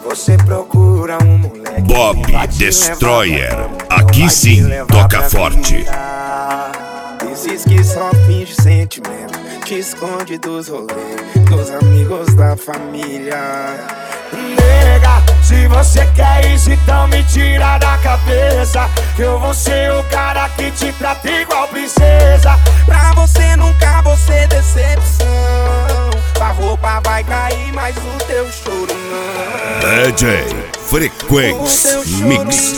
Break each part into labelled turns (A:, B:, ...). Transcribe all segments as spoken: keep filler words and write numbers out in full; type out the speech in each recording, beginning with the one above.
A: você procura um moleque
B: Bob Destroyer, aqui sim toca forte.
A: Esses que só finge sentimento, te esconde dos rolês, dos amigos da família. Nega, se você quer isso, então me tira da cabeça que eu vou ser o cara que te trata igual princesa. Pra você nunca vou ser decepção, a roupa vai cair, mas o teu choro não.
B: D J Frequência Mix.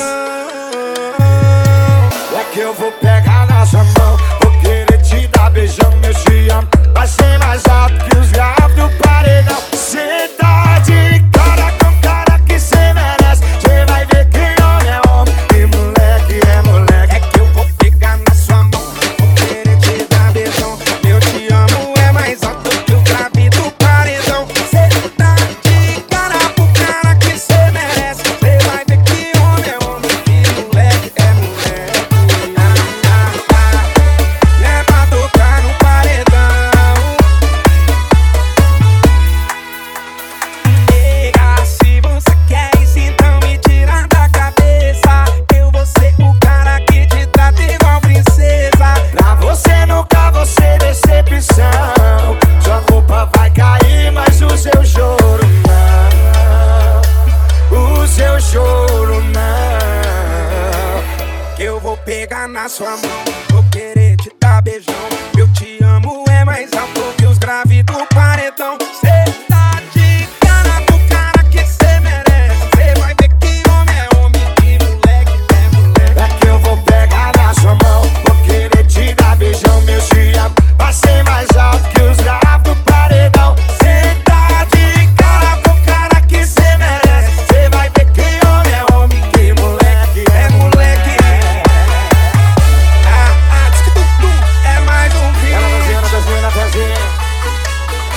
A: É que eu vou pegar na sua mão, vou querer te dar beijão, meu te amo. Vai ser mais alto que os graves do paredão. Cê tá de cara com cara que cê merece. Cê vai ver que homem é homem e moleque é moleque. É que eu vou pegar na sua mão, vou querer te dar beijão, meu te amo é mais alto que os graves do paredão. Cê tá de cara com cara que cê merece. Cê vai ver que homem é homem e moleque é moleque. É pra tocar no paredão. Nega, se você quer isso, então me tira da cabeça. Eu vou ser o cara que te trata igual princesa. Pra você nunca vou ser decepção. Sua roupa vai cair, mas o seu choro não. O seu choro não. Que eu vou pegar na sua mão, vou querer te dar beijão. Eu te amo é mais alto que os graves do paredão. Cê